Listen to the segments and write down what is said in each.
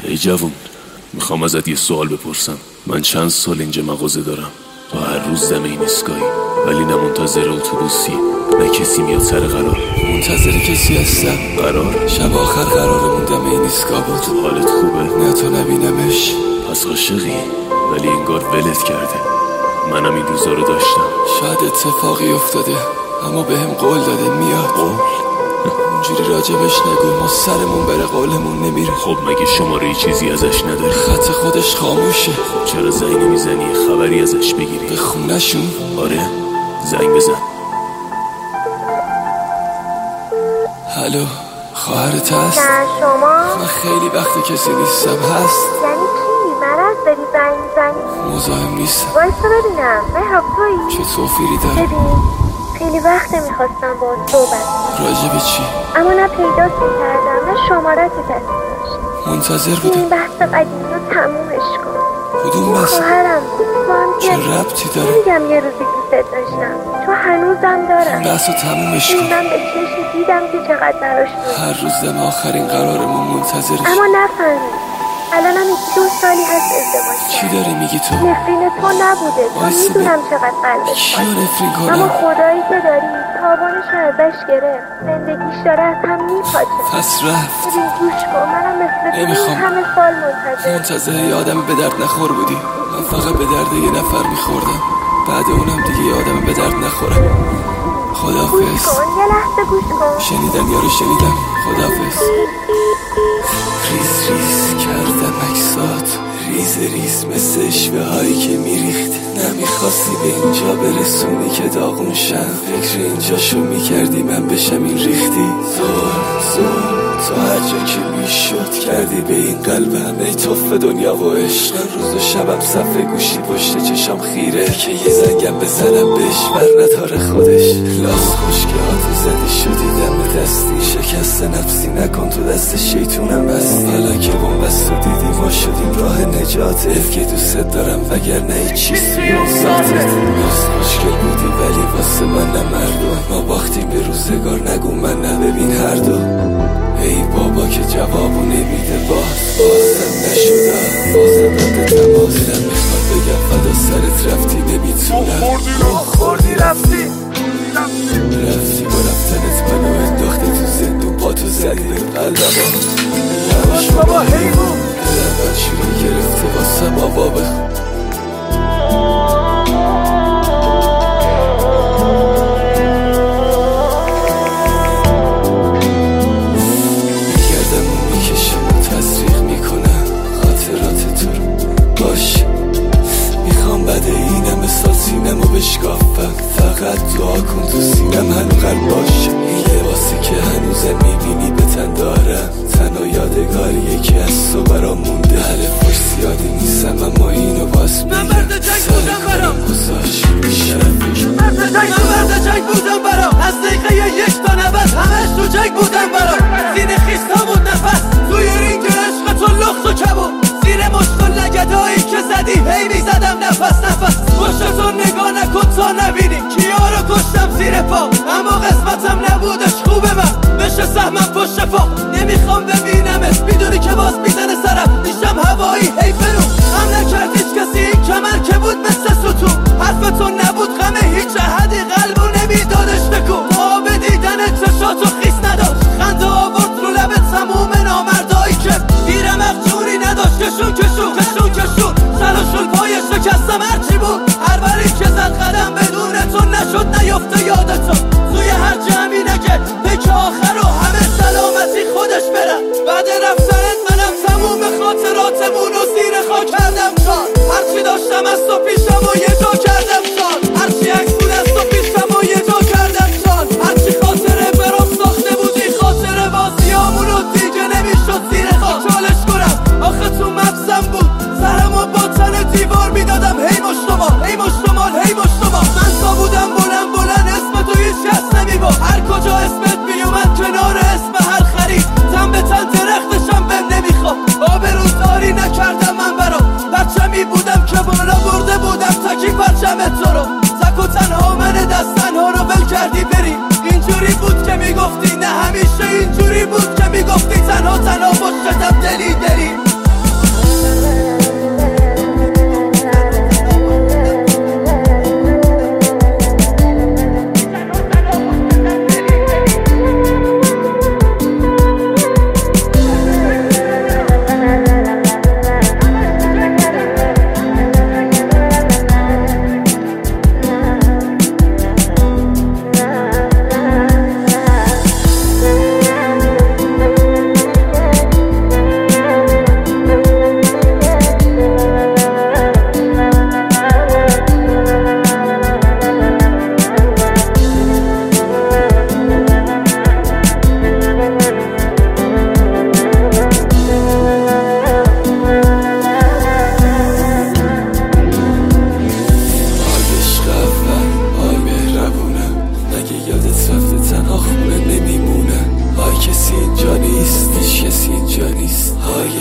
ای جوون، میخوام ازت یه سوال بپرسم. من چند سال اینجا مغازه دارم، تو هر روز دم این ایستگاهی، ولی نه منتظر اتوبوسی نه کسی میاد سر قرار. منتظر کسی هستم. قرار؟ شب آخر قرارمون دم این ایستگاه بود. حالت خوبه؟ نه تو نبینمش. پس عاشقی؟ ولی انگار ولت کرده. منم این روزا رو داشتم. شاید اتفاقی افتاده، اما بهم قول داده میاد. قول؟ اونجوری راجبش نگو، ما سرمون بره قولمون نمیره. خب مگه شماره چیزی ازش نداری؟ خط خودش خاموشه. خب چرا زنگ نمیزنی خبری ازش بگیری؟ به خونه‌شون؟ آره، زنگ بزن. الو، خواهرت هست؟ نه شما؟ من خیلی وقت کسی نیستم. هست؟ یعنی چی؟ مرض داری زنگ میزنی؟ مزاحم نیستم. وایسا ببینم. مهراب تویی؟ چه توفیری داره؟ ببین خیلی وقت میخواستم با صحبت. راجب چی؟ اما نه پیدات میکردم نه شمارت دستی داشتم. منتظر این بودم. بحث قدیمی رو تمومش کن. کدوم بحث؟ خواهرم بود. ما هم چه ربطی داره؟ میگم یه روزی دوست داشتم، تو هنوزم دارم. این بحث رو تمومش کن. من به چشم دیدم که چقدر براش بود. هر روز دم آخرین قرارمون منتظرش. اما نفهمید الانم 2 سالی هست ازدواج چی کردم. داری میگی تو؟ نفرین تو نبوده، تو میدونم چقدر قلبت کیو نفرین اما کنم؟ خدایی که داری تابانش رو ازش گرفت. زندگیش داره از هم میپاچه. پس رفت. ببین گوش کن، منم مثل تو نمیخوام. همه سال منتظر یه آدم به درد نخور بودی. من فقط به درد یه نفر میخوردم، بعد اونم دیگه یه آدم به درد نخورم. گوش خداحافظ. کن، یه لحظه گوش کن. شنیدم یارو شنیدم. خداحافظ. ریز ریز کردم عکسات، ریز ریز مثل اشوه هایی که میریخت. نمیخواستی به اینجا برسونی که داغون شم. فکر اینجاشو میکردی من بشم این ریختی. ظلم تو هر جا که میشد کردی به این قلبم. ای توف دنیا و عشق، روز و شبم صفحه گوشی پشت چشام خیره که یه زنگم بزنم بهش برنتاره خودش. لاس خوشگه ها تو زدی شدی دم دستی، شکست نفسی نکن تو دست شیطونم بستی. حالا که بومبست و دیدی ما شدیم راه نجاتت، که دوست دارم وگرنه هیچ چیز توی اون ذاتت. لاس خوشگل بودی ولی واسه من نمردم، ما باختیم به روزگار نگو من نببین هر دو. ای بابا که جوابو نمیده بازم نشده، بازم رد تماس. دلم میخواد بگم فدا سرت رفتی نمیتونم. خوردی رفتی با رفتنت منو انداخته تو زندون، پا تو زدی به قلبم. یواش بابا حیوان، دلم بدشوری گرفته واسه بابا بخون. سینمو بشکافم، فقط دعا کن تو سینم هنو قلب باشه. این لباسی که هنوزم میبینی به تن دارم، تنها یادگاریه که از تو برام مونده. حرفش زیادی نیستم اما اینو باز میگم. من مرد جنگ بودم برام گذاشت شرفش. من مرد جنگ بودم برام، از دقیقه 1 تا 90 همش تو جنگ بودم برام. زیر خیستا بود نفس توی رینگ عشق تو لخت و کباب. زیر مشکل لگدایی که زدی هی میزدم نفس پشتتو نگاه نکن تا نبینی کیا رو کشتم زیر پا. اما قسمتم نبودش خوبه من بشه سهمم پشت پا. نمیخوام ببینمت، میدونی که باز میزنه سرم. دیشم هوایی حیفه رو هم نکرد هیچ کسی. این کمر که بود مثل ستون، حرفتون نبود غمه هیچ احدی قلبو نمیدادش تکون. آب دیدن چشاتو خیس نداشت، خنده آورد رو لبت تموم نامردایی که دیرم جوری نداشت. کشون سلاشون پای شکستم هرچی بود. هر بری که زد قدم بدون تو نشد نیافته یادتو. توی هر جمعی نکرد پک آخر و همه سلامتی خودش برم. بعد رفتنت منم تموم خاطراتمون رو زیر خاک کردم چار. هرچی داشتم از تو پیشم و یه جا کردم چار. هرچی عکس بود از تو پیشم و یه جا کردم چار. هرچی خاطره برام ساخته بودی خاطره بازیامون رو دیگه نمیشد زیر خاک چالش کنم. آخه تو مبزم بود سرمو با تن دیوار میدادم. هی مشتمال من تا بودم بلند اسم تو هیچ کس نمیبا. هر کجا اسمت میومد کنار اسم هر خرید. تن به تن درختشم بهم نمیخواد. آبروزاری نکردم من برام. پرچمی بودم که بالا برده بودم تکی پرچمت تو رو. تک و تنها من دست تنها رو ول کردی بری. اینجوری بود که میگفتی نه همیشه اینجوری بود که میگفتی تنها پشتم دلی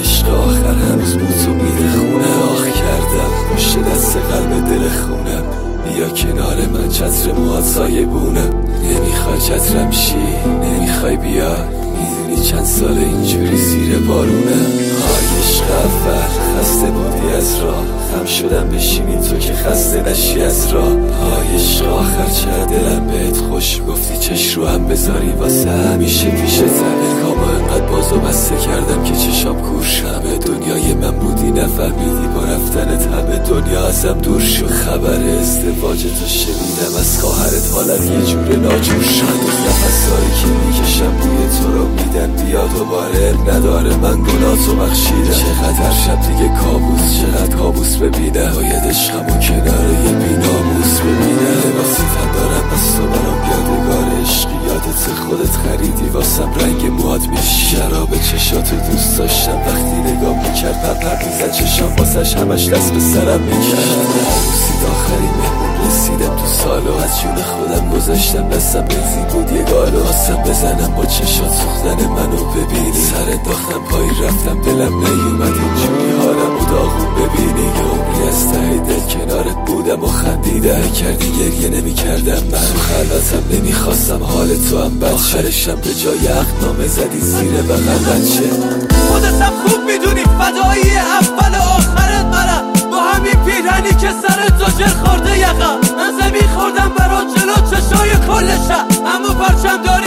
عشق آخر هنوز بوتو میده خونه آخ کردم پشت دست قلب دل خونم بیا کنار من چتر موهات سایه بونم نمیخوای چترم شی نمیخوای بیا میدونی چند سال اینجوری زیر بارونم های عشق اول خسته بودی از راه خم شدم بشینی تو که خسته نشی از راه های عشق آخر چه دلم بهت خوش گفتی چش رو هم بذاری واسه همیشه پیشتم کاما انقدر بازو بسته کردم که چشام کور شمه دنیای من بودی نفهمیدی با رفتنت همه دنیا ازم دور شد خبر ازدواج تو شنیدم از خواهرت حالت یه جور ناجور شد نفسایی که میکشم بوی تو رو میدن بیا دوباره نداره من گناهتو بخشیدم چقدر شب دیگه کابوس چقدر کابوس ببینم باید عشقمو کنار یه بیناموس ببینم لباسی تن دارم از تو برام یادگار عشقی یادت خودت خریدی واسم رنگ موهات میشی شراب چشاتو دوست داشتم وقتی نگاه میکرد پر میزد چشام واسش همش دست به سرم میکرد عروسید آخرین مهمون رسیدم تو سالو از جون خودم گذاشتم دستم بنزین بود یه گالو خواستم بزنم با چشات سوختن منو ببینی سر انداختم پایی رفتم دلم نیومد اینجوری حالم و داغون ببینی یه عمری از ته دل کنارت بودم و خندیدم کردی گریه نمی کردم من تو خلوتم نمیخواستم حال تو هم بد آخرشم به جای عقدنامه زدی زیر بغل بچه خودتم خوب میدونی فدایی اول و آخرت منم با همین پیرهنی که سر تو جر خورده یقم من زمین خوردم برا جلو چشای کل شب اما پرچم داری